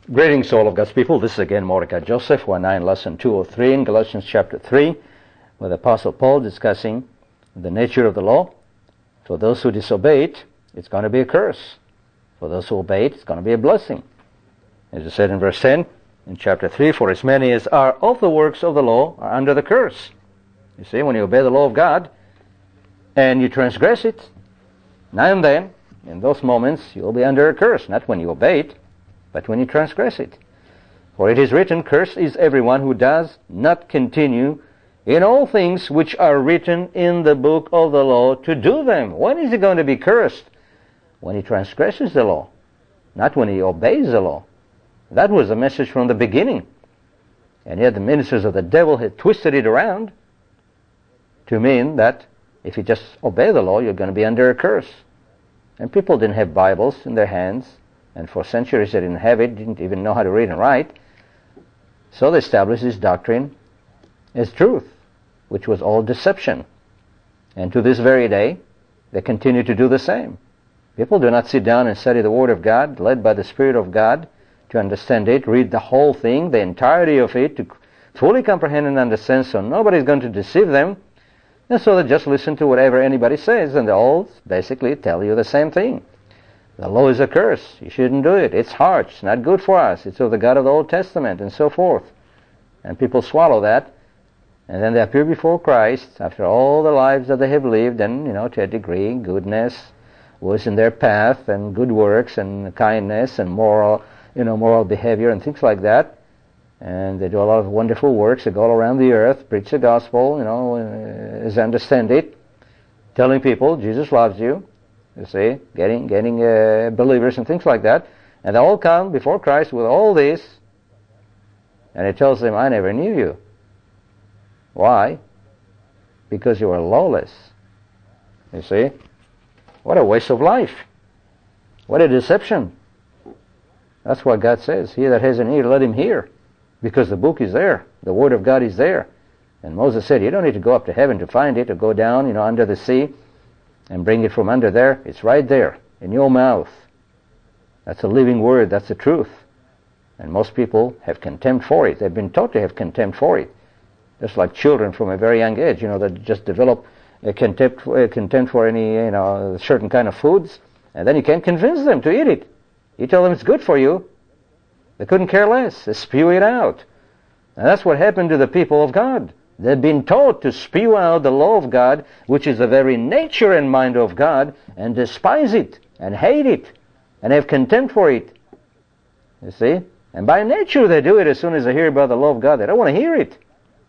Greetings to all of God's people. This is again Mordecai Joseph, 1-9, lesson 203 in Galatians chapter 3, with Apostle Paul discussing the nature of the law. For those who disobey it, it's going to be a curse. For those who obey it, it's going to be a blessing. As it said in verse 10, in chapter 3, for as many as are of the works of the law are under the curse. You see, when you obey the law of God and you transgress it, now and then, in those moments, you'll be under a curse. Not when you obey it, but when you transgress it. For it is written, cursed is everyone who does not continue in all things which are written in the book of the law to do them. When is he going to be cursed? When he transgresses the law, not when he obeys the law. That was the message from the beginning. And yet the ministers of the devil had twisted it around to mean that if you just obey the law, you're going to be under a curse. And people didn't have Bibles in their hands. And for centuries they didn't have it, didn't even know how to read and write. So they established this doctrine as truth, which was all deception. And to this very day, they continue to do the same. People do not sit down and study the Word of God, led by the Spirit of God, to understand it, read the whole thing, the entirety of it, to fully comprehend and understand, so nobody's going to deceive them. And so they just listen to whatever anybody says, and they all basically tell you the same thing. The law is a curse. You shouldn't do it. It's harsh. It's not good for us. It's of the God of the Old Testament, and so forth. And people swallow that, and then they appear before Christ after all the lives that they have lived, and, to a degree, goodness was in their path, and good works, and kindness, and moral behavior, and things like that. And they do a lot of wonderful works. They go all around the earth, preach the gospel, as I understand it, telling people Jesus loves you. You see, getting believers and things like that. And they all come before Christ with all this, and he tells them, I never knew you. Why? Because you are lawless. You see? What a waste of life. What a deception. That's what God says. He that has an ear, let him hear. Because the book is there. The Word of God is there. And Moses said, you don't need to go up to heaven to find it, or go down, under the sea, and bring it from under there. It's right there, in your mouth. That's a living word. That's the truth. And most people have contempt for it. They've been taught to have contempt for it. Just like children from a very young age, they just develop a contempt for any, certain kind of foods, and then you can't convince them to eat it. You tell them it's good for you. They couldn't care less. They spew it out. And that's what happened to the people of God. They've been taught to spew out the law of God, which is the very nature and mind of God, and despise it, and hate it, and have contempt for it. You see? And by nature they do it as soon as they hear about the law of God. They don't want to hear it.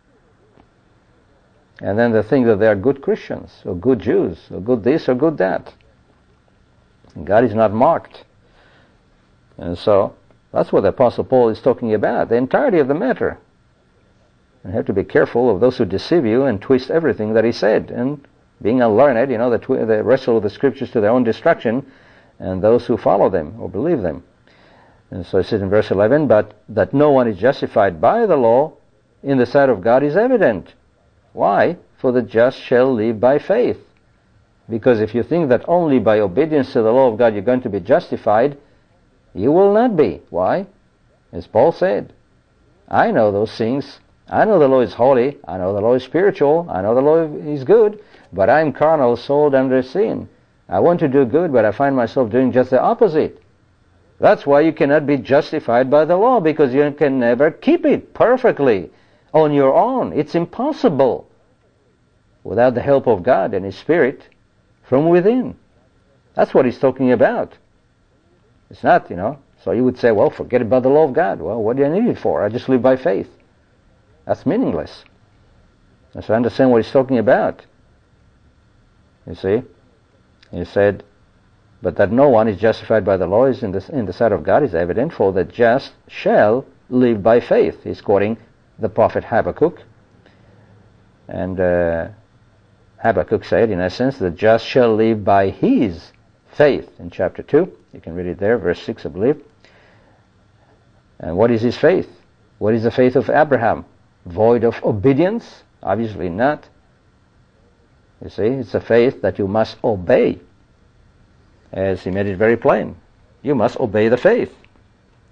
And then they think that they are good Christians, or good Jews, or good this, or good that. And God is not mocked. And so, that's what the Apostle Paul is talking about, the entirety of the matter. You have to be careful of those who deceive you and twist everything that he said. And being unlearned, they wrestle with the Scriptures to their own destruction, and those who follow them or believe them. And so it says in verse 11, but that no one is justified by the law in the sight of God is evident. Why? For the just shall live by faith. Because if you think that only by obedience to the law of God you're going to be justified, you will not be. Why? As Paul said, I know those things. I know the law is holy. I know the law is spiritual. I know the law is good. But I'm carnal, sold under sin. I want to do good, but I find myself doing just the opposite. That's why you cannot be justified by the law, because you can never keep it perfectly on your own. It's impossible without the help of God and His Spirit from within. That's what he's talking about. It's not, so you would say, well, forget about the law of God. Well, what do I need it for? I just live by faith. That's meaningless. And so I understand what he's talking about. You see? He said, but that no one is justified by the law is in the sight of God is evident, for the just shall live by faith. He's quoting the prophet Habakkuk. And Habakkuk said, in essence, the just shall live by his faith in chapter 2. You can read it there, verse 6, I believe. And what is his faith? What is the faith of Abraham? Void of obedience? Obviously not. You see, it's a faith that you must obey. As he made it very plain. You must obey the faith.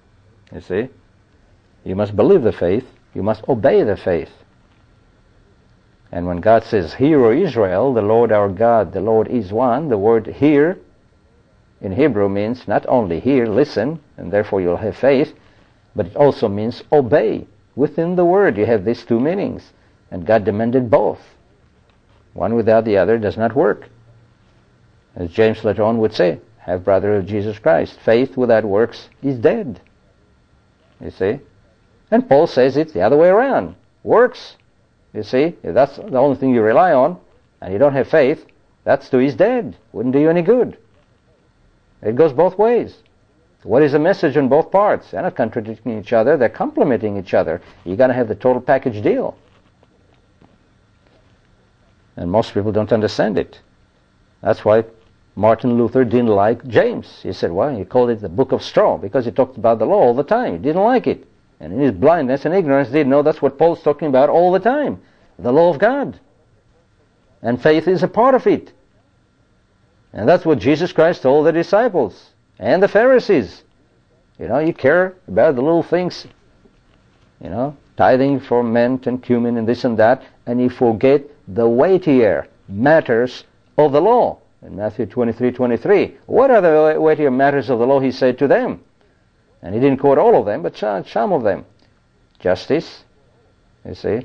You see? You must believe the faith. You must obey the faith. And when God says, "Hear, O Israel, the Lord our God, the Lord is one," the word "hear" in Hebrew means not only hear, listen, and therefore you'll have faith, but it also means obey. Within the word you have these two meanings, and God demanded both. One without the other does not work. As James later on would say, "Have brother of Jesus Christ. Faith without works is dead." You see? And Paul says it's the other way around. Works, you see, if that's the only thing you rely on, and you don't have faith, that too is dead. Wouldn't do you any good. It goes both ways. What is the message in both parts? They're not contradicting each other, they're complementing each other. You got to have the total package deal. And most people don't understand it. That's why Martin Luther didn't like James. He said, well, he called it the Book of Straw, because he talked about the law all the time. He didn't like it. And in his blindness and ignorance, he didn't know that's what Paul's talking about all the time. The law of God. And faith is a part of it. And that's what Jesus Christ told the disciples and the Pharisees. You care about the little things, tithing for mint and cumin and this and that, and you forget the weightier matters of the law. In Matthew 23:23, what are the weightier matters of the law, he said to them? And he didn't quote all of them, but some of them. Justice, you see,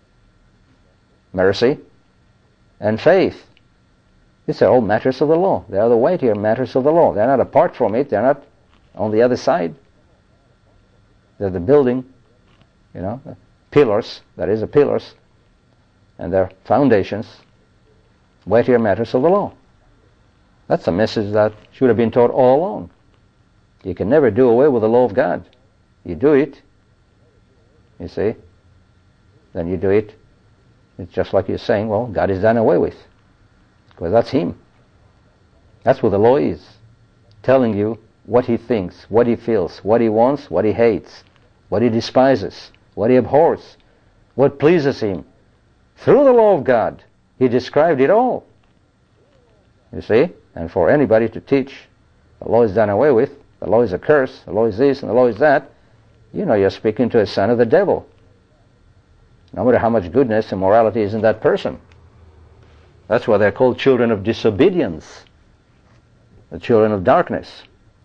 mercy, and faith. These are all matters of the law. They are the weightier matters of the law. They're not apart from it. They're not on the other side. They're the building, pillars, that is, the pillars, and their foundations, weightier matters of the law. That's a message that should have been taught all along. You can never do away with the law of God. You do it, you see, then you do it. It's just like you're saying, well, God is done away with. Because that's Him. That's what the law is. Telling you what He thinks, what He feels, what He wants, what He hates, what He despises, what He abhors, what pleases Him. Through the law of God, He described it all. You see? And for anybody to teach the law is done away with, the law is a curse, the law is this and the law is that, you're speaking to a son of the devil. No matter how much goodness and morality is in that person. That's why they're called children of disobedience, the children of darkness.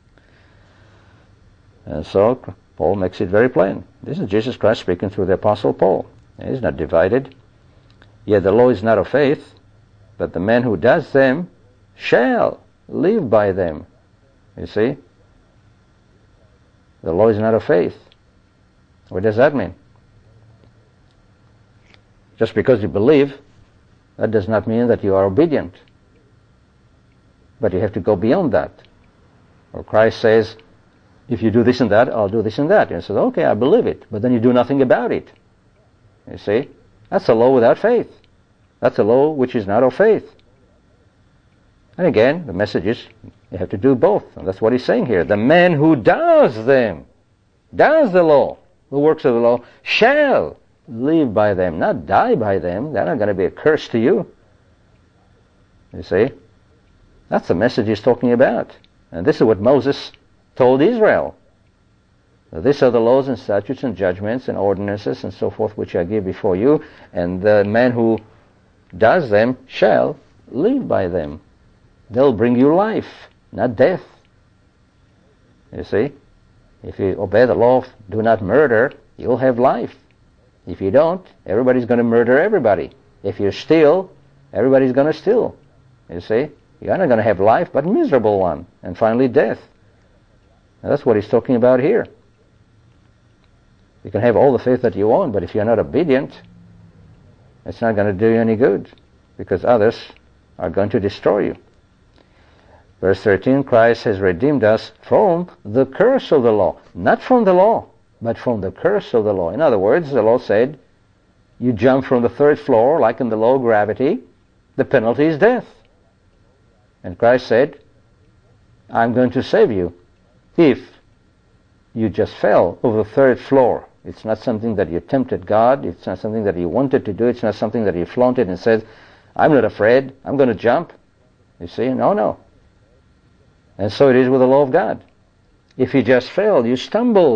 And so Paul makes it very plain. This is Jesus Christ speaking through the Apostle Paul. He's not divided. Yet the law is not of faith, but the man who does them shall live by them. You see? The law is not of faith. What does that mean? Just because you believe, that does not mean that you are obedient. But you have to go beyond that. Or Christ says, if you do this and that, I'll do this and that. And you say, okay, I believe it. But then you do nothing about it. You see? That's a law without faith. That's a law which is not of faith. And again, the message is, you have to do both. And that's what he's saying here. The man who does them, does the law, the works of the law, shall live by them, not die by them. They're not going to be a curse to you. You see? That's the message he's talking about. And this is what Moses told Israel. These are the laws and statutes and judgments and ordinances and so forth which I give before you, and the man who does them shall live by them. They'll bring you life, not death. You see? If you obey the law of do not murder, you'll have life. If you don't, everybody's going to murder everybody. If you steal, everybody's going to steal. You see? You're not going to have life, but a miserable one. And finally, death. Now, that's what he's talking about here. You can have all the faith that you want, but if you're not obedient, it's not going to do you any good, because others are going to destroy you. Verse 13, Christ has redeemed us from the curse of the law. Not from the law, but from the curse of the law. In other words, the law said, you jump from the third floor, like in the law of gravity, the penalty is death. And Christ said, I'm going to save you if you just fell over the third floor. It's not something that you tempted God. It's not something that you wanted to do. It's not something that you flaunted and said, I'm not afraid. I'm going to jump. You see? No. And so it is with the law of God. If you just fell, you stumbled,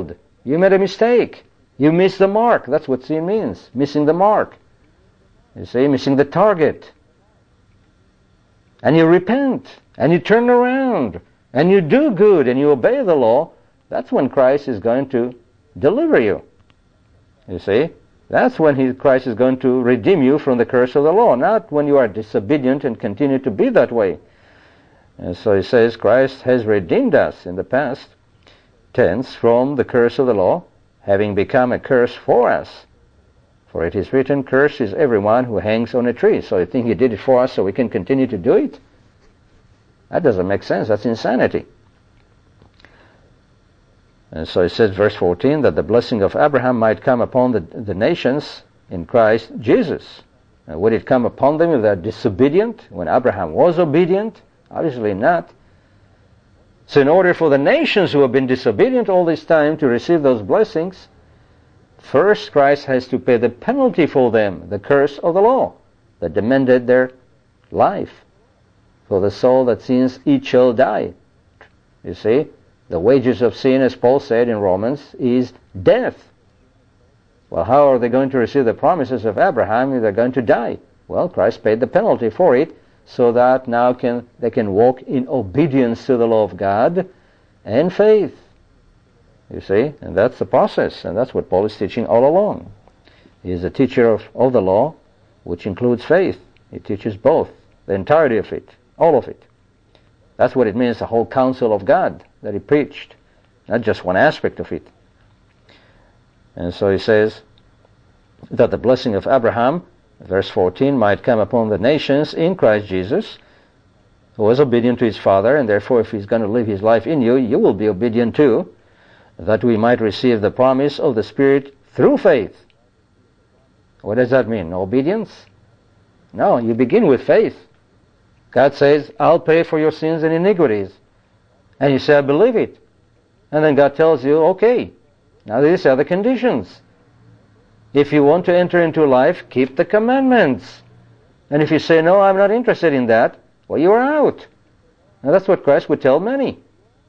You made a mistake. You missed the mark. That's what sin means. Missing the mark. You see, missing the target. And you repent. And you turn around. And you do good. And you obey the law. That's when Christ is going to deliver you. You see? That's when Christ is going to redeem you from the curse of the law. Not when you are disobedient and continue to be that way. And so he says Christ has redeemed us in the past tense from the curse of the law, having become a curse for us. For it is written, cursed is everyone who hangs on a tree. So you think he did it for us so we can continue to do it? That doesn't make sense. That's insanity. And so it says, verse 14, that the blessing of Abraham might come upon the nations in Christ Jesus. And would it come upon them if they're disobedient, when Abraham was obedient? Obviously not. So in order for the nations who have been disobedient all this time to receive those blessings, first Christ has to pay the penalty for them, the curse of the law that demanded their life. For the soul that sins, it shall die. You see, the wages of sin, as Paul said in Romans, is death. Well, how are they going to receive the promises of Abraham if they're going to die? Well, Christ paid the penalty for it, so that now they can walk in obedience to the law of God and faith. You see, and that's the process, and that's what Paul is teaching all along. He is a teacher of the law, which includes faith. He teaches both, the entirety of it, all of it. That's what it means, the whole counsel of God that he preached, not just one aspect of it. And so he says that the blessing of Abraham, verse 14, might come upon the nations in Christ Jesus, who was obedient to his Father, and therefore if he's going to live his life in you, you will be obedient too, that we might receive the promise of the Spirit through faith. What does that mean? Obedience? No, you begin with faith. God says, I'll pay for your sins and iniquities. And you say, I believe it. And then God tells you, okay, now these are the conditions. If you want to enter into life, keep the commandments. And if you say, no, I'm not interested in that, well, you are out. Now that's what Christ would tell many.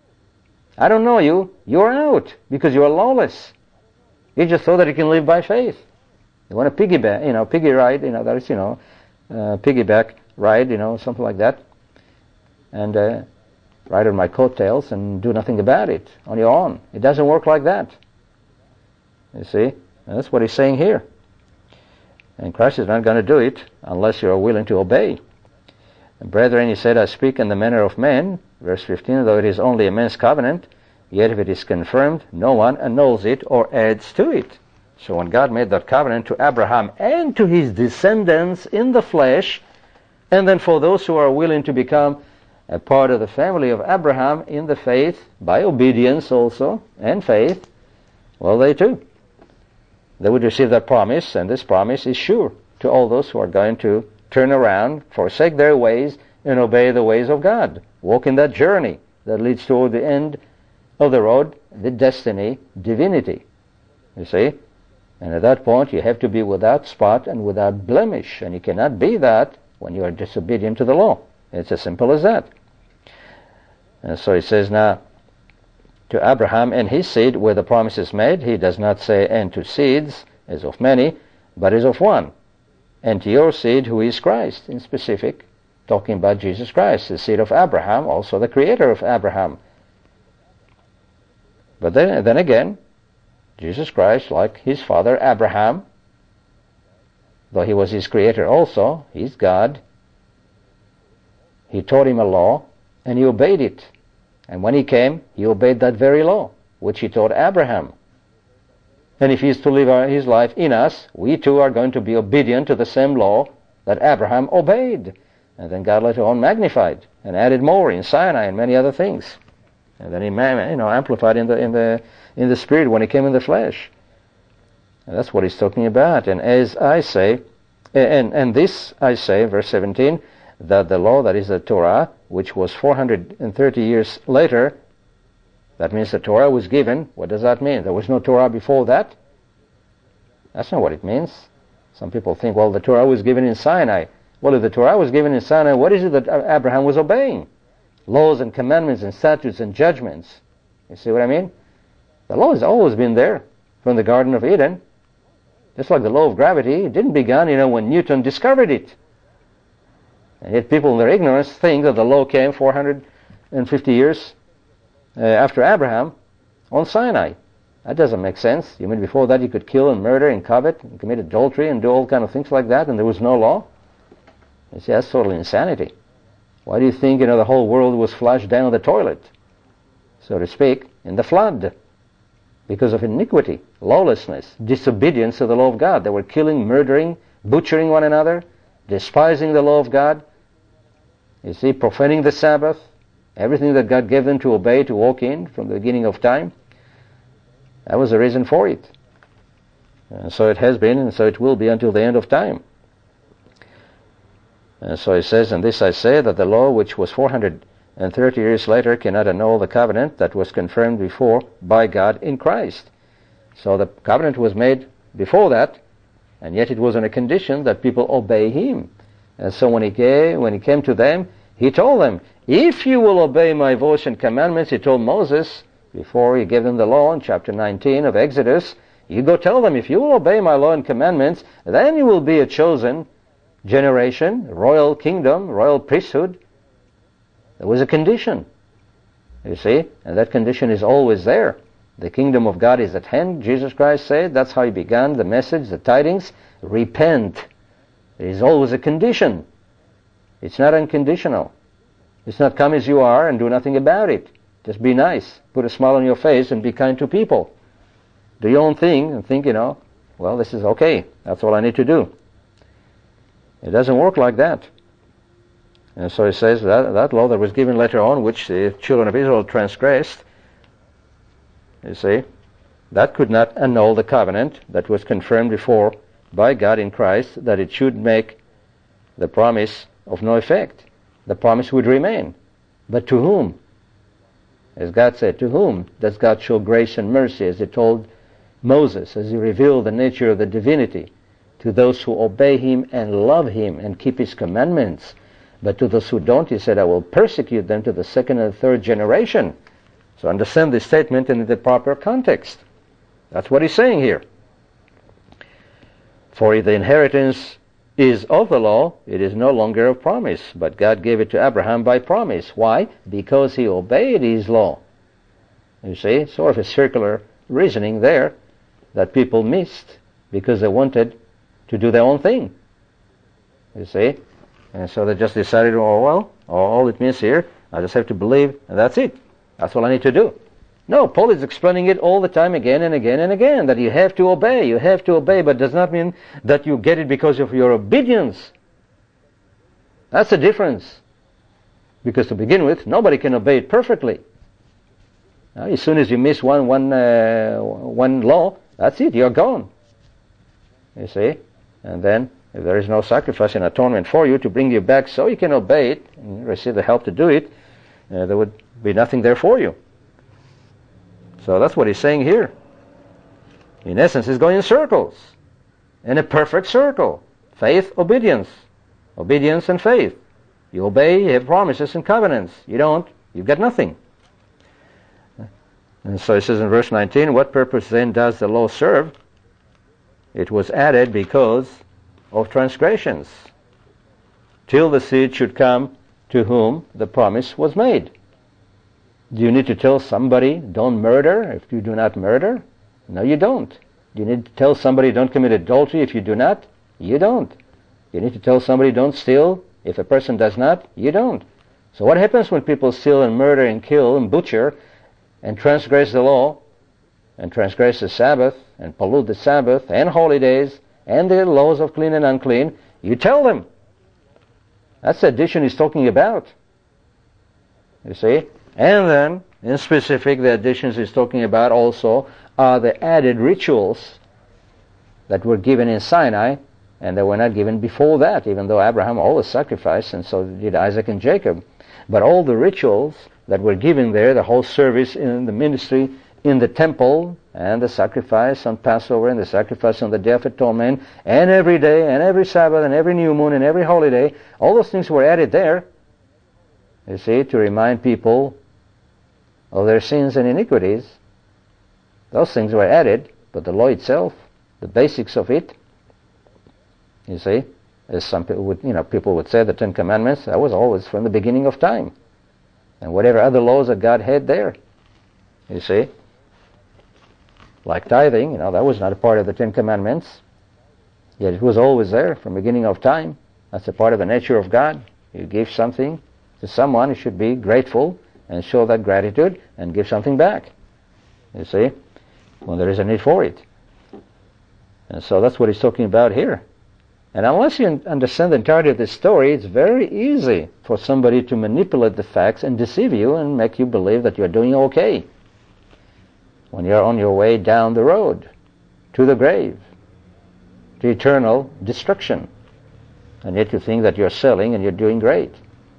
I don't know you, you're out, because you are lawless. You just thought that you can live by faith. You want a piggyback, piggy ride, that is, piggyback ride, something like that. And ride on my coattails and do nothing about it on your own. It doesn't work like that. You see? And that's what he's saying here. And Christ is not going to do it unless you are willing to obey. And brethren, he said, I speak in the manner of men, verse 15, though it is only a man's covenant, yet if it is confirmed, no one annuls it or adds to it. So when God made that covenant to Abraham and to his descendants in the flesh, and then for those who are willing to become a part of the family of Abraham in the faith, by obedience also, and faith, well, they too. They would receive that promise, and this promise is sure to all those who are going to turn around, forsake their ways, and obey the ways of God. Walk in that journey that leads toward the end of the road, the destiny, divinity. You see? And at that point, you have to be without spot and without blemish, and you cannot be that when you are disobedient to the law. It's as simple as that. And so he says now, to Abraham and his seed where the promise is made, he does not say, and to seeds, as of many, but as of one. And to your seed, who is Christ, in specific, talking about Jesus Christ, the seed of Abraham, also the creator of Abraham. But then again, Jesus Christ, like his father Abraham, though he was his creator also, he's God, he taught him a law, and he obeyed it. And when he came, he obeyed that very law, which he taught Abraham. And if he is to live his life in us, we too are going to be obedient to the same law that Abraham obeyed. And then God later on magnified and added more in Sinai and many other things. And then he amplified in the spirit when he came in the flesh. And that's what he's talking about. And as I say, and this I say, verse 17, that the law, that is the Torah, which was 430 years later, that means the Torah was given. What does that mean? There was no Torah before that? That's not what it means. Some people think, well, the Torah was given in Sinai. Well, if the Torah was given in Sinai, what is it that Abraham was obeying? Laws and commandments and statutes and judgments. You see what I mean? The law has always been there from the Garden of Eden. Just like the law of gravity, it didn't begin, when Newton discovered it. And yet people in their ignorance think that the law came 450 years after Abraham on Sinai. That doesn't make sense. You mean before that you could kill and murder and covet and commit adultery and do all kind of things like that and there was no law? You see, that's total insanity. Why do you think, the whole world was flushed down the toilet, so to speak, in the flood? Because of iniquity, lawlessness, disobedience to the law of God. They were killing, murdering, butchering one another, despising the law of God. You see, profaning the Sabbath, everything that God gave them to obey, to walk in from the beginning of time. That was the reason for it. And so it has been, and so it will be until the end of time. And so he says, and this I say, that the law which was 430 years later cannot annul the covenant that was confirmed before by God in Christ. So the covenant was made before that, and yet it was on a condition that people obey him. And so when he came to them, he told them, if you will obey my voice and commandments, he told Moses, before he gave them the law in chapter 19 of Exodus, you go tell them, if you will obey my law and commandments, then you will be a chosen generation, royal kingdom, royal priesthood. There was a condition, you see, and that condition is always there. The kingdom of God is at hand, Jesus Christ said. That's how he began the message, the tidings. Repent. There is always a condition. It's not unconditional. It's not come as you are and do nothing about it. Just be nice. Put a smile on your face and be kind to people. Do your own thing and think, well, this is okay. That's all I need to do. It doesn't work like that. And so he says that law that was given later on, which the children of Israel transgressed, you see, that could not annul the covenant that was confirmed before by God in Christ, that it should make the promise of no effect. The promise would remain. But to whom? As God said, to whom does God show grace and mercy, as he told Moses, as he revealed the nature of the divinity? To those who obey him and love him and keep his commandments. But to those who don't, he said, I will persecute them to the second and third generation. So understand this statement in the proper context. That's what he's saying here. For if the inheritance is of the law, it is no longer of promise, but God gave it to Abraham by promise. Why? Because he obeyed his law. You see, sort of a circular reasoning there that people missed because they wanted to do their own thing. You see? And so they just decided, all it means here, I just have to believe, and that's it. That's all I need to do. No, Paul is explaining it all the time, again and again and again, that you have to obey. You have to obey, but it does not mean that you get it because of your obedience. That's the difference. Because to begin with, nobody can obey it perfectly. As soon as you miss one law, that's it, you're gone. You see? And then, if there is no sacrifice and atonement for you to bring you back so you can obey it and receive the help to do it, there would be nothing there for you. So that's what he's saying here. In essence, he's going in circles. In a perfect circle. Faith, obedience. Obedience and faith. You obey, you have promises and covenants. You don't, you've got nothing. And so he says in verse 19, what purpose then does the law serve? It was added because of transgressions, till the seed should come to whom the promise was made. Do you need to tell somebody, don't murder if you do not murder? No, you don't. Do you need to tell somebody, don't commit adultery if you do not? You don't. You need to tell somebody, don't steal if a person does not? You don't. So what happens when people steal and murder and kill and butcher and transgress the law and transgress the Sabbath and pollute the Sabbath and holy days and the laws of clean and unclean? You tell them. That's the addition he's talking about. You see? And then, in specific, the additions he's talking about also are the added rituals that were given in Sinai, and they were not given before that, even though Abraham always sacrificed, and so did Isaac and Jacob. But all the rituals that were given there, the whole service in the ministry in the temple, and the sacrifice on Passover, and the sacrifice on the Day of Atonement, and every day, and every Sabbath, and every new moon, and every holiday, all those things were added there, you see, to remind people of their sins and iniquities. Those things were added, but the law itself, the basics of it, you see, as some people would say, the Ten Commandments, that was always from the beginning of time. And whatever other laws that God had there, you see, like tithing, that was not a part of the Ten Commandments, yet it was always there from the beginning of time. That's a part of the nature of God. You give something to someone, you should be grateful and show that gratitude and give something back, you see, when there is a need for it. And so that's what he's talking about here. And unless you understand the entirety of this story, it's very easy for somebody to manipulate the facts and deceive you and make you believe that you're doing okay when you're on your way down the road to the grave, to eternal destruction. And yet you think that you're selling and you're doing great.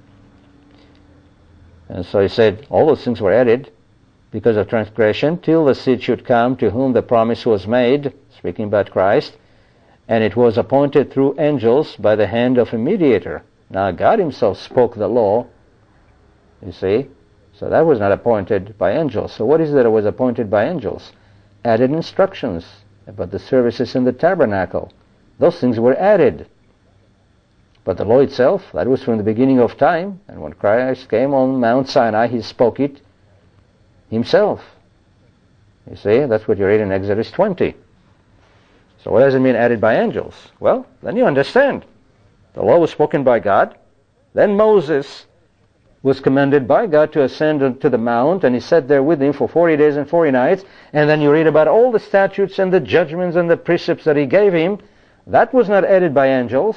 And so he said, all those things were added because of transgression, till the seed should come to whom the promise was made, speaking about Christ, and it was appointed through angels by the hand of a mediator. Now God himself spoke the law, you see, so that was not appointed by angels. So what is it that was appointed by angels? Added instructions about the services in the tabernacle. Those things were added. But the law itself, that was from the beginning of time, and when Christ came on Mount Sinai, he spoke it himself. You see, that's what you read in Exodus 20. So what does it mean added by angels? Well, then you understand. The law was spoken by God. Then Moses was commanded by God to ascend to the mount, and he sat there with him for 40 days and 40 nights. And then you read about all the statutes and the judgments and the precepts that he gave him. That was not added by angels.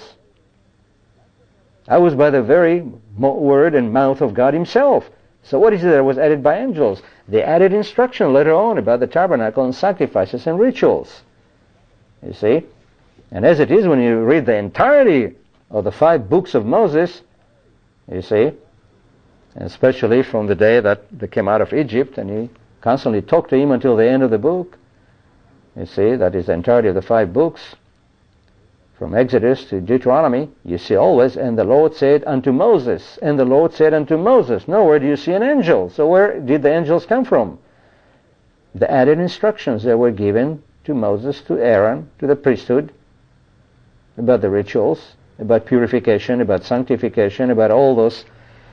That was by the very word and mouth of God himself. So what is it that was added by angels? They added instruction later on about the tabernacle and sacrifices and rituals. You see? And as it is, when you read the entirety of the 5 books of Moses, you see, and especially from the day that they came out of Egypt, and he constantly talked to him until the end of the book, you see, that is the entirety of the 5 books, from Exodus to Deuteronomy, you see always, and the Lord said unto Moses, and the Lord said unto Moses. Nowhere do you see an angel. So where did the angels come from? The added instructions that were given to Moses, to Aaron, to the priesthood, about the rituals, about purification, about sanctification, about all those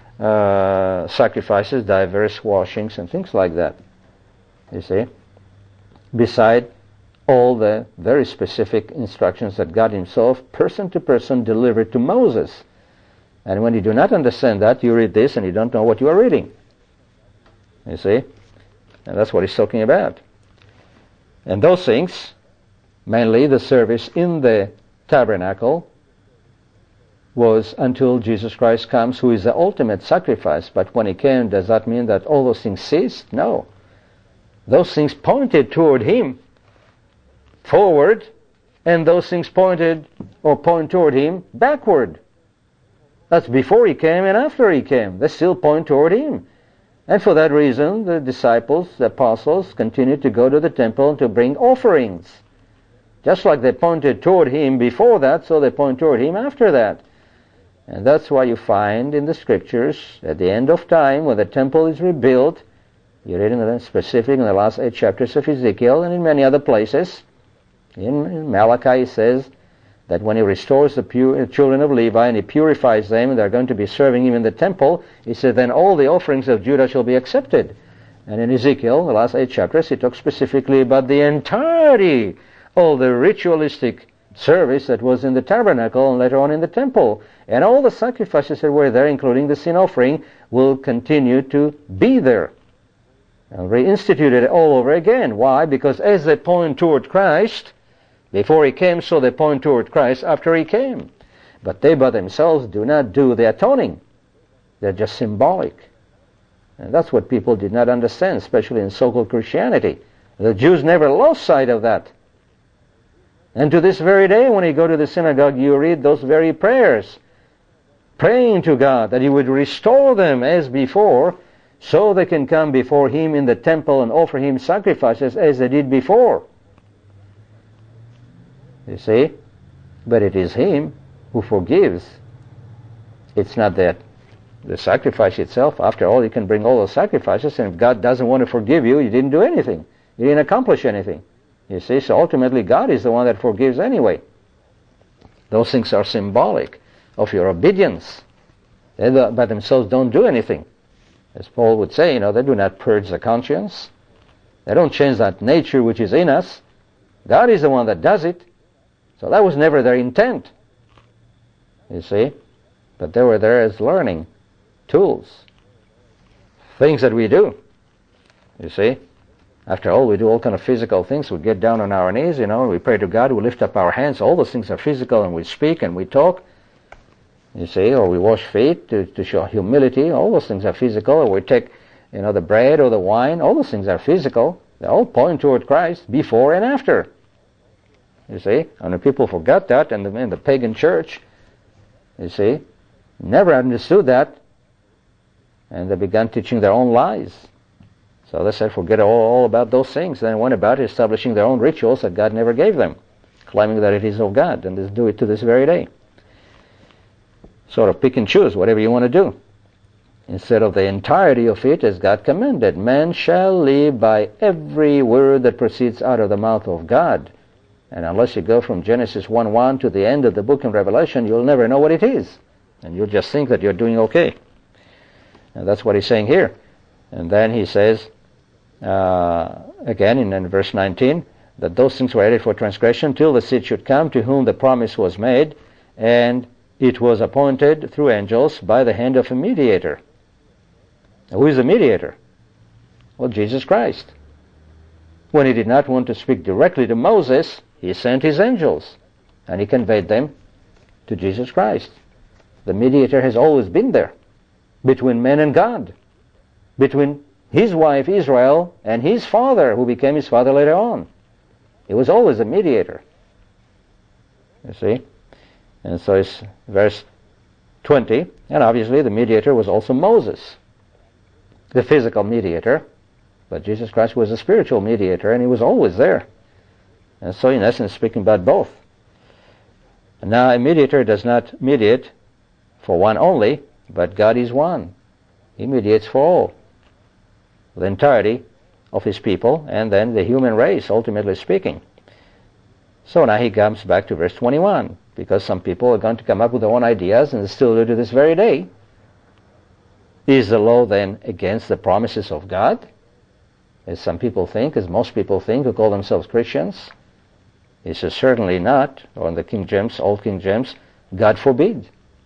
sacrifices, diverse washings, and things like that. You see? Beside all the very specific instructions that God himself, person to person, delivered to Moses. And when you do not understand that, you read this and you don't know what you are reading. You see? And that's what he's talking about. And those things, mainly the service in the tabernacle, was until Jesus Christ comes, who is the ultimate sacrifice. But when he came, does that mean that all those things ceased? No. Those things pointed toward him, forward, and those things pointed or point toward him backward. That's before he came and after he came. They still point toward him. And for that reason, the disciples, the apostles, continued to go to the temple to bring offerings. Just like they pointed toward him before that, so they point toward him after that. And that's why you find in the scriptures, at the end of time, when the temple is rebuilt, you read in the specific in the last 8 chapters of Ezekiel and in many other places, in Malachi it says that when he restores the children of Levi and he purifies them and they're going to be serving him in the temple, he said, then all the offerings of Judah shall be accepted. And in Ezekiel, the last 8 chapters, he talks specifically about the entirety of the ritualistic service that was in the tabernacle and later on in the temple. And all the sacrifices that were there, including the sin offering, will continue to be there. And reinstituted it all over again. Why? Because as they point toward Christ, before he came, so they point toward Christ after he came. But they by themselves do not do the atoning. They're just symbolic. And that's what people did not understand, especially in so-called Christianity. The Jews never lost sight of that. And to this very day, when you go to the synagogue, you read those very prayers, praying to God that he would restore them as before, so they can come before him in the temple and offer him sacrifices as they did before. You see? But it is him who forgives. It's not that the sacrifice itself. After all, you can bring all those sacrifices, and if God doesn't want to forgive you, you didn't do anything. You didn't accomplish anything. You see, so ultimately God is the one that forgives anyway. Those things are symbolic of your obedience. They by themselves don't do anything. As Paul would say, they do not purge the conscience. They don't change that nature which is in us. God is the one that does it. So that was never their intent. You see? But they were there as learning tools. Things that we do. You see? After all, we do all kind of physical things. We get down on our knees, we pray to God, we lift up our hands. All those things are physical, and we speak and we talk. You see, or we wash feet to show humility. All those things are physical. Or we take, the bread or the wine. All those things are physical. They all point toward Christ before and after. You see, and the people forgot that in the pagan church. You see, never understood that, and they began teaching their own lies. So they said, forget all about those things. Then went about establishing their own rituals that God never gave them, claiming that it is of God, and they do it to this very day. Sort of pick and choose whatever you want to do, instead of the entirety of it as God commanded. Man shall live by every word that proceeds out of the mouth of God. And unless you go from Genesis 1:1 to the end of the book in Revelation, you'll never know what it is. And you'll just think that you're doing okay. And that's what he's saying here. And then he says, again in verse 19, that those things were added for transgression till the seed should come, to whom the promise was made, and it was appointed through angels by the hand of a mediator. Who is the mediator? Well, Jesus Christ. When he did not want to speak directly to Moses, he sent his angels, and he conveyed them to Jesus Christ. The mediator has always been there, between man and God, between his wife Israel and his father, who became his father later on. He was always a mediator. You see? And so it's verse 20, and obviously the mediator was also Moses, the physical mediator, but Jesus Christ was a spiritual mediator, and he was always there. And so in essence, speaking about both. And now a mediator does not mediate for one only, but God is one. He mediates for all, the entirety of his people, and then the human race, ultimately speaking. So now he comes back to verse 21, because some people are going to come up with their own ideas, and they still do to this very day. Is the law then against the promises of God? As some people think, as most people think who call themselves Christians? It says certainly not, or in the King James, Old King James, God forbid.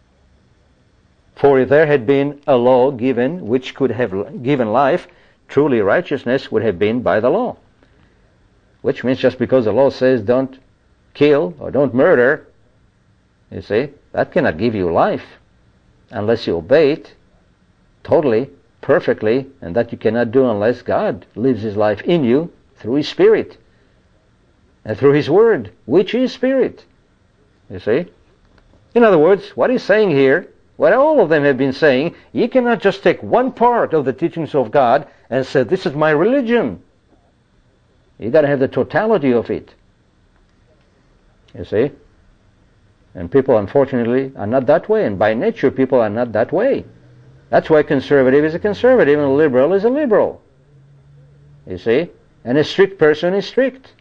For if there had been a law given which could have given life, truly righteousness would have been by the law. Which means just because the law says don't kill or don't murder, you see, that cannot give you life unless you obey it totally, perfectly, and that you cannot do unless God lives his life in you through his Spirit and through his Word, which is Spirit. You see? In other words, what he's saying here, what all of them have been saying, you cannot just take one part of the teachings of God and say, this is my religion. You got to have the totality of it. You see? And people, unfortunately, are not that way, and by nature people are not that way. That's why conservative is a conservative and a liberal is a liberal. You see? And a strict person is strict.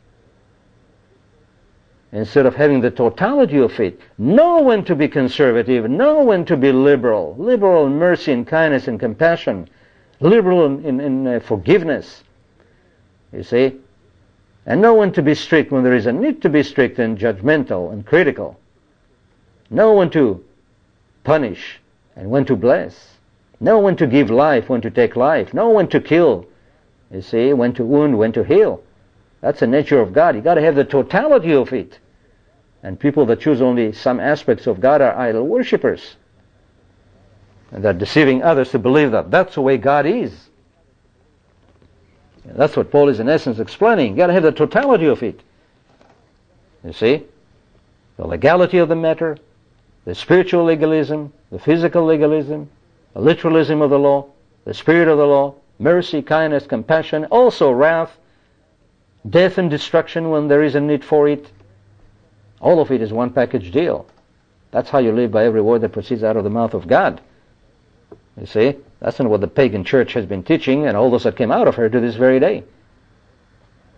Instead of having the totality of it, know when to be conservative, know when to be liberal. Liberal in mercy and kindness and compassion. Liberal in forgiveness. You see? And know when to be strict when there is a need to be strict and judgmental and critical. Know when to punish and when to bless. Know when to give life, when to take life. Know when to kill. You see, when to wound, when to heal. That's the nature of God. You got to have the totality of it. And people that choose only some aspects of God are idol worshippers. And they're deceiving others to believe that that's the way God is. And that's what Paul is in essence explaining. You got to have the totality of it. You see? The legality of the matter, the spiritual legalism, the physical legalism, the literalism of the law, the spirit of the law, mercy, kindness, compassion, also wrath, death and destruction when there is a need for it. All of it is one package deal. That's how you live by every word that proceeds out of the mouth of God. You see? That's not what the pagan church has been teaching and all those that came out of her to this very day.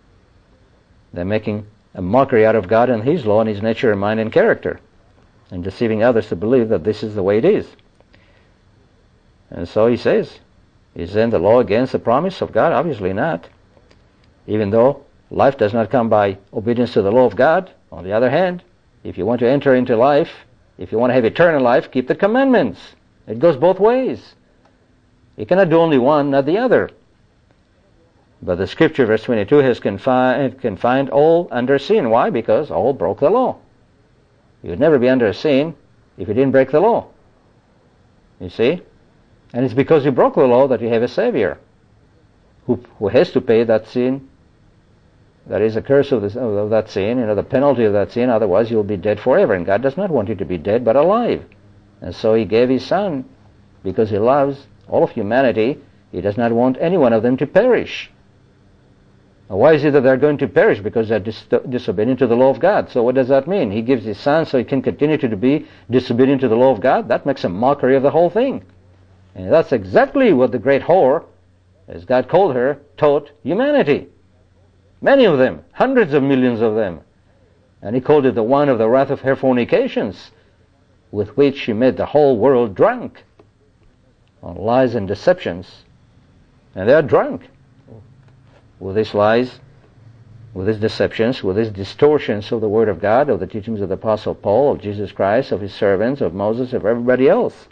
They're making a mockery out of God and His law and His nature and mind and character, and deceiving others to believe that this is the way it is. And so he says, is then the law against the promise of God? Obviously not. Even though life does not come by obedience to the law of God, on the other hand, if you want to enter into life, if you want to have eternal life, keep the commandments. It goes both ways. You cannot do only one, not the other. But the scripture, verse 22, has confined all under sin. Why? Because all broke the law. You would never be under sin if you didn't break the law. You see? And it's because you broke the law that you have a Savior who has to pay that sin. That is a curse of that sin, the penalty of that sin. Otherwise you'll be dead forever. And God does not want you to be dead but alive. And so He gave His Son because He loves all of humanity. He does not want any one of them to perish. Now, why is it that they're going to perish? Because they're disobedient to the law of God. So what does that mean? He gives His Son so He can continue to be disobedient to the law of God? That makes a mockery of the whole thing. And that's exactly what the great whore, as God called her, taught humanity. Many of them, hundreds of millions of them. And He called it the wine of the wrath of her fornications, with which she made the whole world drunk on lies and deceptions. And they are drunk with these lies, with these deceptions, with these distortions of the Word of God, of the teachings of the Apostle Paul, of Jesus Christ, of His servants, of Moses, of everybody else.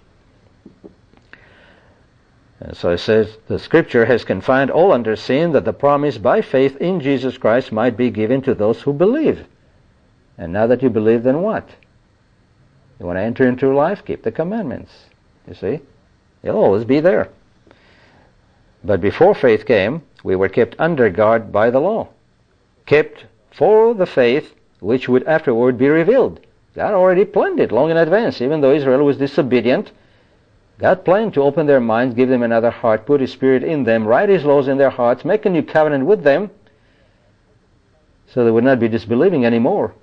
And so it says, the Scripture has confined all under sin, that the promise by faith in Jesus Christ might be given to those who believe. And now that you believe, then what? You want to enter into life? Keep the commandments. You see? They'll always be there. But before faith came, we were kept under guard by the law, kept for the faith which would afterward be revealed. God already planned it long in advance. Even though Israel was disobedient, God planned to open their minds, give them another heart, put His Spirit in them, write His laws in their hearts, make a new covenant with them, so they would not be disbelieving anymore,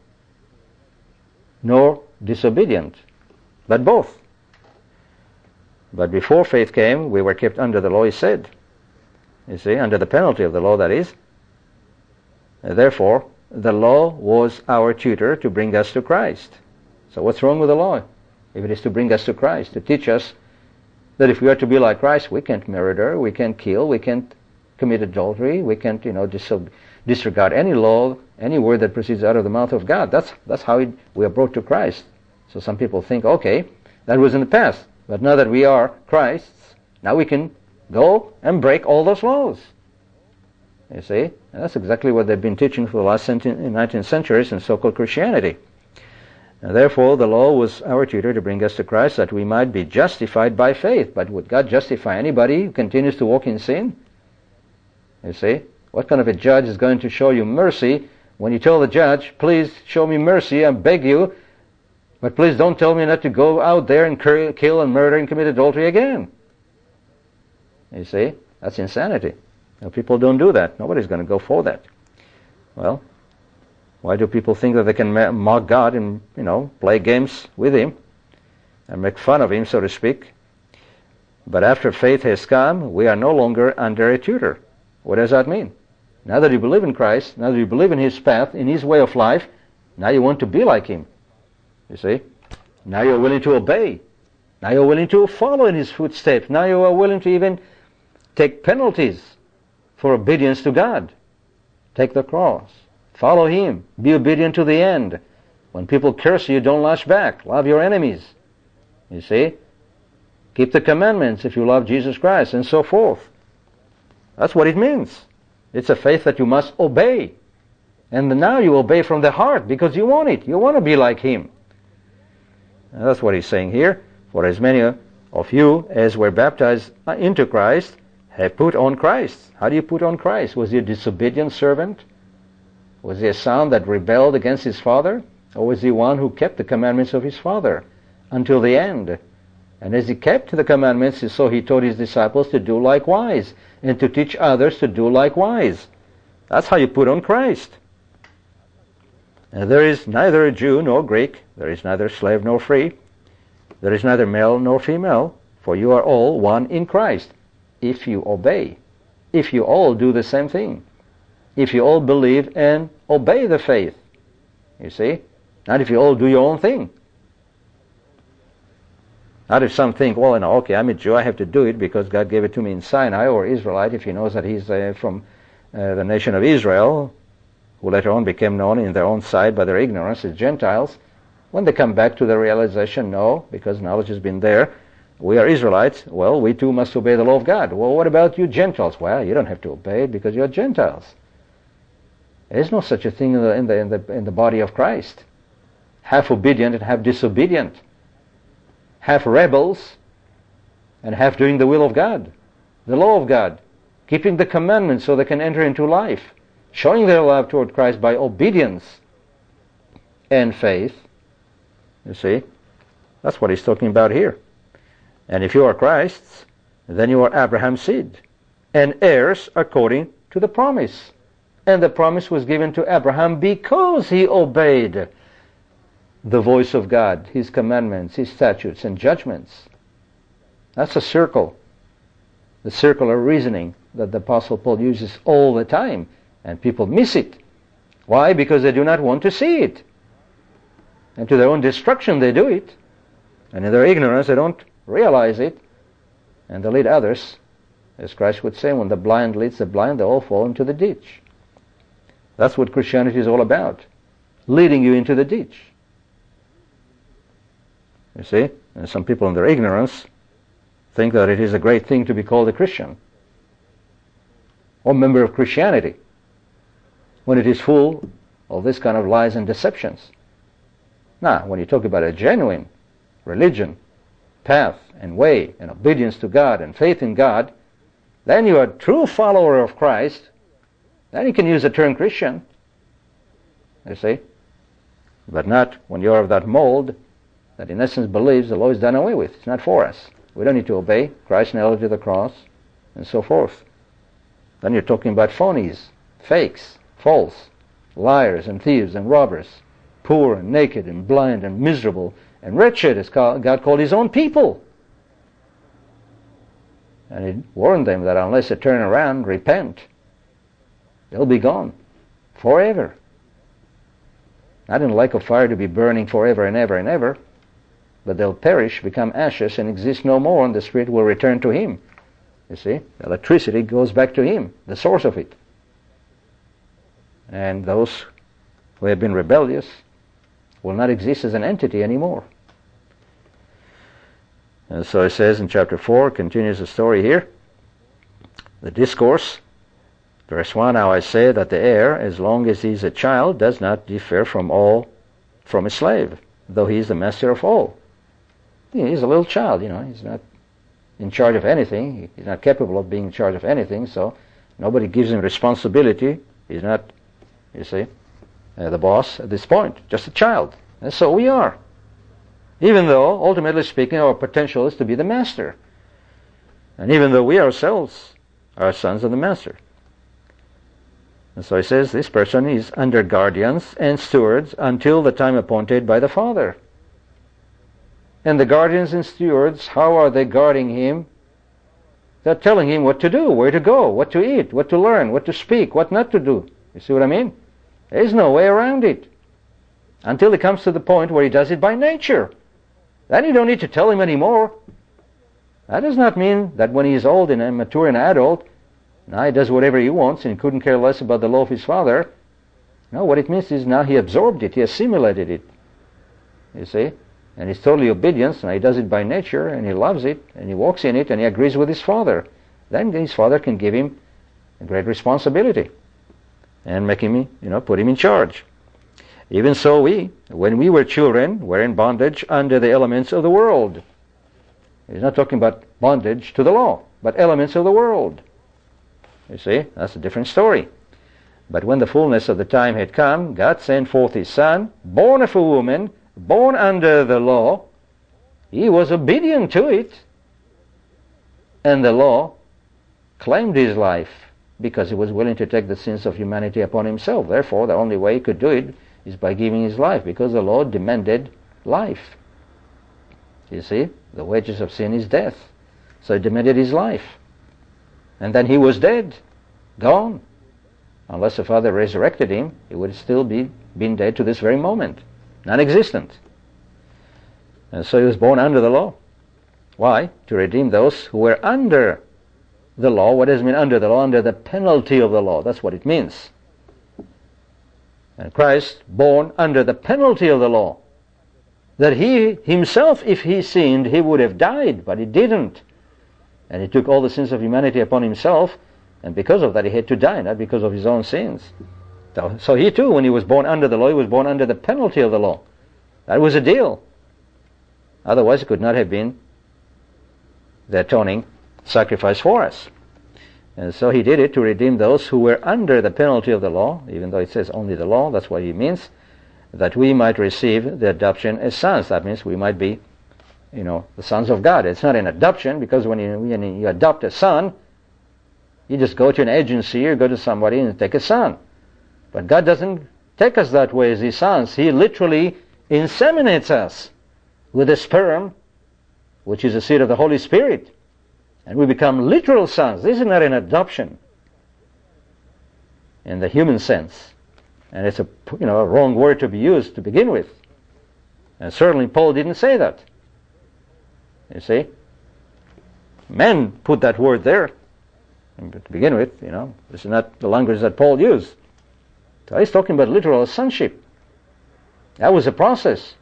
nor disobedient, but both. But before faith came, we were kept under the law, He said. You see, under the penalty of the law, that is. Therefore, the law was our tutor to bring us to Christ. So what's wrong with the law? If it is to bring us to Christ, to teach us that if we are to be like Christ, we can't murder, we can't kill, we can't commit adultery, we can't, disregard any law, any word that proceeds out of the mouth of God. That's how we are brought to Christ. So some people think, okay, that was in the past, but now that we are Christ's, now we can go and break all those laws. You see? And that's exactly what they've been teaching for the last 19 centuries in so-called Christianity. And therefore, the law was our tutor to bring us to Christ, that we might be justified by faith. But would God justify anybody who continues to walk in sin? You see? What kind of a judge is going to show you mercy when you tell the judge, please show me mercy, I beg you, but please don't tell me not to go out there and kill and murder and commit adultery again? You see? That's insanity. People don't do that. Nobody's going to go for that. Well, why do people think that they can mock God and, play games with Him and make fun of Him, so to speak? But after faith has come, we are no longer under a tutor. What does that mean? Now that you believe in Christ, now that you believe in His path, in His way of life, now you want to be like Him. You see? Now you're willing to obey. Now you're willing to follow in His footsteps. Now you are willing to even take penalties for obedience to God. Take the cross. Follow Him. Be obedient to the end. When people curse you, don't lash back. Love your enemies. You see? Keep the commandments if you love Jesus Christ, and so forth. That's what it means. It's a faith that you must obey. And now you obey from the heart because you want it. You want to be like Him. And that's what He's saying here. For as many of you as were baptized into Christ have put on Christ. How do you put on Christ? Was He a disobedient servant? Was He a son that rebelled against his father? Or was He one who kept the commandments of his father until the end? And as He kept the commandments, so He taught His disciples to do likewise, and to teach others to do likewise. That's how you put on Christ. And there is neither a Jew nor Greek, there is neither slave nor free, there is neither male nor female, for you are all one in Christ, if you obey, if you all do the same thing. if you all believe and obey the faith. You see? Not if you all do your own thing. Not if some think, well, okay, I'm a Jew, I have to do it because God gave it to me in Sinai, or Israelite, if he knows that he's from the nation of Israel, who later on became known in their own sight by their ignorance as Gentiles. When they come back to the realization, no, because knowledge has been there, we are Israelites, well, we too must obey the law of God. Well, what about you Gentiles? Well, you don't have to obey it because you're Gentiles. There is no such a thing in the body of Christ. Half obedient and half disobedient. Half rebels and half doing the will of God, the law of God, keeping the commandments so they can enter into life, showing their love toward Christ by obedience and faith. You see, that's what he's talking about here. And if you are Christ's, then you are Abraham's seed and heirs according to the promise. And the promise was given to Abraham because he obeyed the voice of God, his commandments, his statutes and judgments. That's a circle, the circular reasoning that the Apostle Paul uses all the time, and people miss it. Why? Because they do not want to see it. And to their own destruction they do it. And in their ignorance they don't realize it. And they lead others, as Christ would say, when the blind leads the blind, they all fall into the ditch. That's what Christianity is all about, leading you into the ditch. You see? And some people in their ignorance think that it is a great thing to be called a Christian or member of Christianity when it is full of this kind of lies and deceptions. Now, when you talk about a genuine religion, path and way and obedience to God and faith in God, then you are a true follower of Christ. Then you can use the term Christian, you see, but not when you are of that mold that in essence believes the law is done away with. It's not for us. We don't need to obey. Christ nailed it to the cross, and so forth. Then you're talking about phonies, fakes, false, liars and thieves and robbers, poor and naked and blind and miserable and wretched, as God called his own people. And he warned them that unless they turn around, repent, they'll be gone forever. Not in a lake of fire to be burning forever and ever and ever, but they'll perish, become ashes, and exist no more, and the Spirit will return to him. You see, the electricity goes back to him, the source of it. And those who have been rebellious will not exist as an entity anymore. And so it says in chapter 4, continues the story here, the discourse, verse 1, now I say that the heir, as long as he is a child, does not differ from a slave, though he is the master of all. He's a little child, he's not in charge of anything. He's not capable of being in charge of anything, so nobody gives him responsibility. He's not, you see, the boss at this point, just a child. And so we are. Even though, ultimately speaking, our potential is to be the master. And even though we ourselves are sons of the master. And so he says this person is under guardians and stewards until the time appointed by the Father. And the guardians and stewards, how are they guarding him? They're telling him what to do, where to go, what to eat, what to learn, what to speak, what not to do. You see what I mean? There's no way around it. Until he comes to the point where he does it by nature. Then you don't need to tell him anymore. That does not mean that when he is old and mature and adult, now he does whatever he wants and he couldn't care less about the law of his father. No, what it means is now he absorbed it, he assimilated it. You see? And he's totally obedient, and he does it by nature, and he loves it, and he walks in it, and he agrees with his father. Then his father can give him a great responsibility and make him, put him in charge. Even so we, when we were children, were in bondage under the elements of the world. He's not talking about bondage to the law, but elements of the world. You see, that's a different story. But when the fullness of the time had come, God sent forth his Son, born of a woman, born under the law. He was obedient to it. And the law claimed his life because he was willing to take the sins of humanity upon himself. Therefore, the only way he could do it is by giving his life, because the law demanded life. You see, the wages of sin is death. So it demanded his life. And then he was dead, gone. Unless the Father resurrected him, he would still be been dead to this very moment, non-existent. And so he was born under the law. Why? To redeem those who were under the law. What does it mean under the law? Under the penalty of the law. That's what it means. And Christ, born under the penalty of the law, that he himself, if he sinned, he would have died, but he didn't. And he took all the sins of humanity upon himself, and because of that he had to die, not because of his own sins. So he too, when he was born under the law, he was born under the penalty of the law. That was a deal. Otherwise it could not have been the atoning sacrifice for us. And so he did it to redeem those who were under the penalty of the law, even though it says only the law, that's what he means, that we might receive the adoption as sons. That means we might be, the sons of God. It's not an adoption, because when you adopt a son, you just go to an agency or go to somebody and take a son. But God doesn't take us that way as his sons. He literally inseminates us with a sperm, which is the seed of the Holy Spirit. And we become literal sons. This is not an adoption in the human sense. And it's a wrong word to be used to begin with. And certainly Paul didn't say that. You see? Men put that word there. And to begin with, this is not the language that Paul used. So he's talking about literal sonship. That was a process.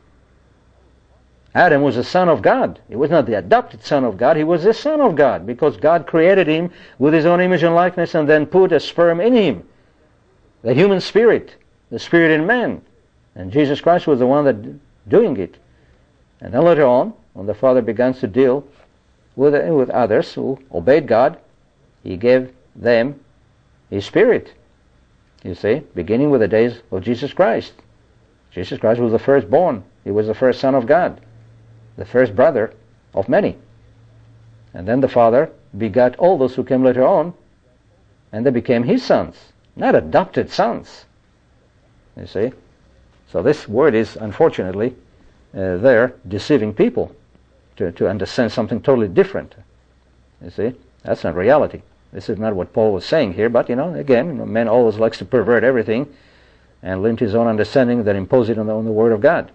Adam was a son of God. He was not the adopted son of God. He was the son of God, because God created him with his own image and likeness and then put a sperm in him. The human spirit, the spirit in man. And Jesus Christ was the one that doing it. And then later on, when the Father began to deal with others who obeyed God, he gave them his Spirit. You see, beginning with the days of Jesus Christ. Jesus Christ was the firstborn. He was the first Son of God, the first brother of many. And then the Father begat all those who came later on, and they became his sons, not adopted sons. You see? So this word is, unfortunately, there deceiving people to understand something totally different. You see? That's not reality. This is not what Paul was saying here, but, again, man always likes to pervert everything and limit his own understanding, then impose it on the Word of God.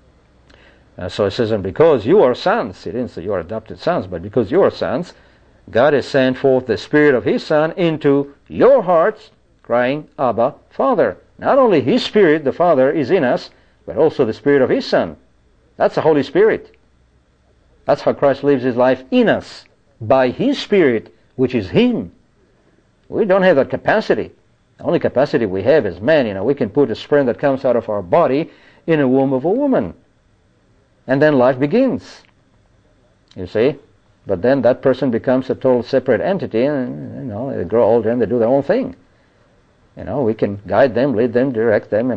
So it says, and because you are sons, he didn't say you are adopted sons, but because you are sons, God has sent forth the Spirit of his Son into your hearts, crying, Abba, Father. Not only his Spirit, the Father, is in us, but also the Spirit of his Son. That's the Holy Spirit. That's how Christ lives his life in us, by his Spirit, which is him. We don't have that capacity. The only capacity we have as men, we can put a sperm that comes out of our body in a womb of a woman. And then life begins. You see? But then that person becomes a total separate entity, and they grow older and they do their own thing. We can guide them, lead them, direct them,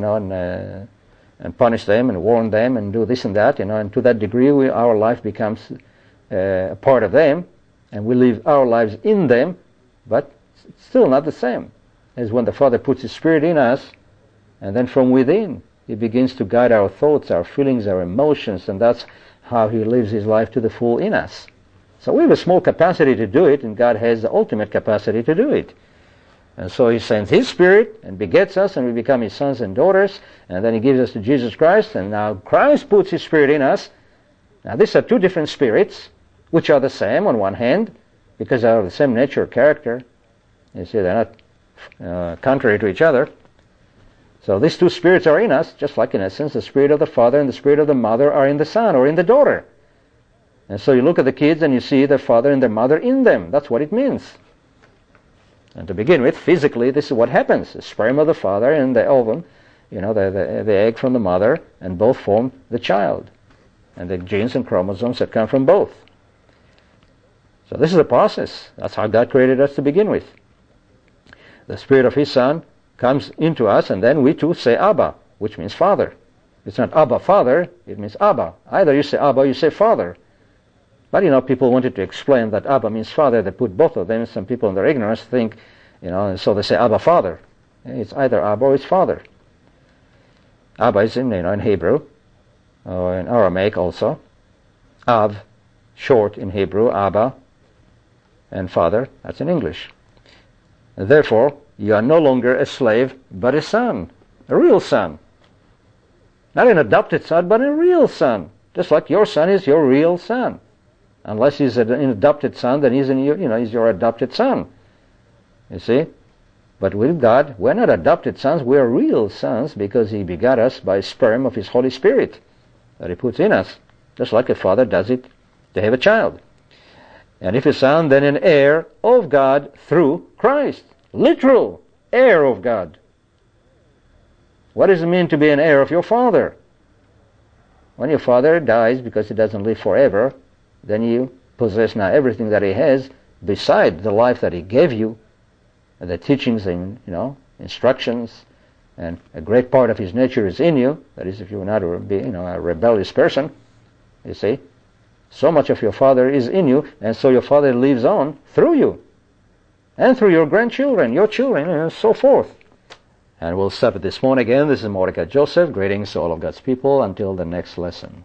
and punish them and warn them and do this and that, and to that degree our life becomes a part of them, and we live our lives in them, but it's still not the same as when the Father puts his Spirit in us, and then from within he begins to guide our thoughts, our feelings, our emotions, and that's how he lives his life to the full in us. So we have a small capacity to do it, and God has the ultimate capacity to do it. And so he sends his Spirit and begets us, and we become his sons and daughters, and then he gives us to Jesus Christ, and now Christ puts his Spirit in us. Now these are two different spirits, which are the same on one hand, because they are of the same nature or character. You see, they're not contrary to each other. So these two spirits are in us, just like in essence the Spirit of the Father and the Spirit of the Mother are in the Son or in the daughter. And so you look at the kids and you see their father and their mother in them. That's what it means. And to begin with, physically, this is what happens. The sperm of the father and the ovum, the egg from the mother, and both form the child. And the genes and chromosomes that come from both. So this is a process. That's how God created us to begin with. The Spirit of his Son comes into us, and then we too say Abba, which means Father. It's not Abba, Father, it means Abba. Either you say Abba or you say Father. But, people wanted to explain that Abba means Father. They put both of them. Some people in their ignorance think, and so they say Abba, Father. It's either Abba or it's Father. Abba is in Hebrew, or in Aramaic also. Av, short in Hebrew, Abba, and Father, that's in English. And therefore, you are no longer a slave, but a son, a real son. Not an adopted son, but a real son. Just like your son is your real son. Unless he's an adopted son, then he's your adopted son. You see? But with God, we're not adopted sons, we're real sons because He begot us by sperm of His Holy Spirit that He puts in us, just like a father does it to have a child. And if a son, then an heir of God through Christ. Literal heir of God. What does it mean to be an heir of your father? When your father dies because he doesn't live forever, then you possess now everything that he has beside the life that he gave you, and the teachings and instructions, and a great part of his nature is in you. That is, if you're not a rebellious person, you see, so much of your father is in you, and so your father lives on through you, and through your grandchildren, your children, and so forth. And we'll stop at this point again. This is Mordecai Joseph. Greetings to all of God's people. Until the next lesson.